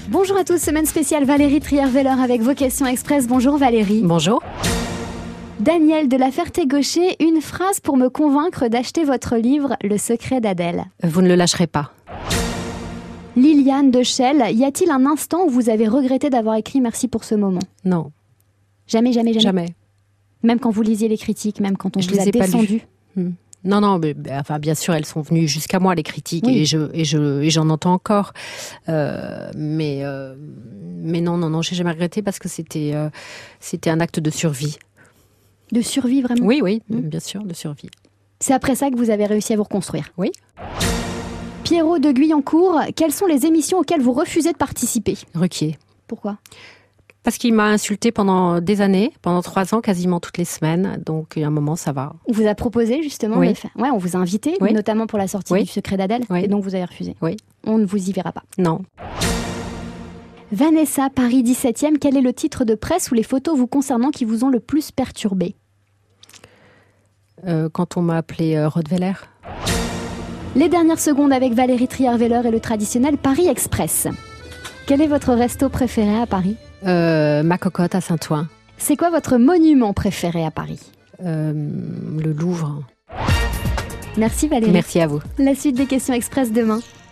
Bonjour à tous, semaine spéciale Valérie Trierweiler avec vos questions express. Bonjour Valérie. Bonjour. Daniel de La Ferté-Gaucher, une phrase pour me convaincre d'acheter votre livre Le secret d'Adèle. Vous ne le lâcherez pas. Liliane de Chelles, y a-t-il un instant où vous avez regretté d'avoir écrit merci pour ce moment? Non. Jamais. Jamais. Même quand vous lisiez les critiques, même quand on vous a descendu. Non, mais enfin, bien sûr, elles sont venues jusqu'à moi, les critiques, oui. et j'en entends encore. Mais non, j'ai jamais regretté parce que c'était un acte de survie. De survie, vraiment? Oui, bien sûr, de survie. C'est après ça que vous avez réussi à vous reconstruire? Oui. Pierrot de Guyancourt, quelles sont les émissions auxquelles vous refusez de participer? Ruquier. Pourquoi? Parce qu'il m'a insulté pendant des années, pendant 3 ans, quasiment toutes les semaines. Donc, il y a un moment, ça va. On vous a proposé justement de faire... Ouais, on vous a invité, notamment pour la sortie du secret d'Adèle, et donc vous avez refusé. Oui. On ne vous y verra pas. Non. Vanessa, Paris 17e, quel est le titre de presse ou les photos vous concernant qui vous ont le plus perturbé? Quand on m'a appelé Rottweiler. Les dernières secondes avec Valérie Trierweiler et le traditionnel Paris Express. Quel est votre resto préféré à Paris? Ma cocotte à Saint-Ouen. C'est quoi votre monument préféré à Paris? Le Louvre. Merci Valérie. Merci à vous. La suite des questions express demain.